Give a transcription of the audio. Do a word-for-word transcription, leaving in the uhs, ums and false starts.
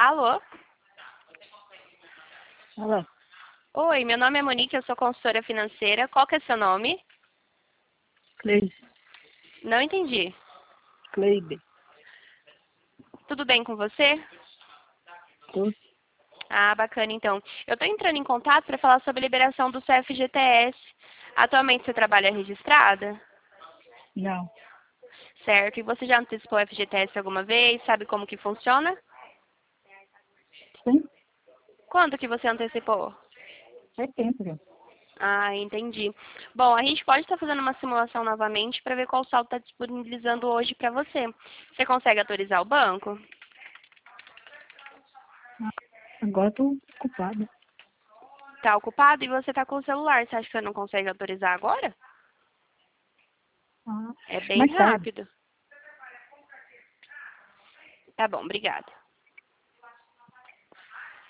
Alô? Alô? Oi, meu nome é Monique, eu sou consultora financeira. Qual que é seu nome? Cleide. Não entendi. Cleide. Tudo bem com você? Tô. Ah, bacana então. Eu estou entrando em contato para falar sobre a liberação do seu F G T S. Atualmente você trabalha registrada? Não. Certo. E você já antecipou o F G T S alguma vez? Sabe como que funciona? Sim? Quando que você antecipou? Faz tempo já. Ah, entendi. Bom, a gente pode estar fazendo uma simulação novamente para ver qual saldo está disponibilizando hoje para você. Você consegue autorizar o banco? Agora tô ocupada. Está ocupado e você está com o celular. Você acha que você não consegue autorizar agora? Ah, É bem mais tarde. rápido. Tá bom, obrigada.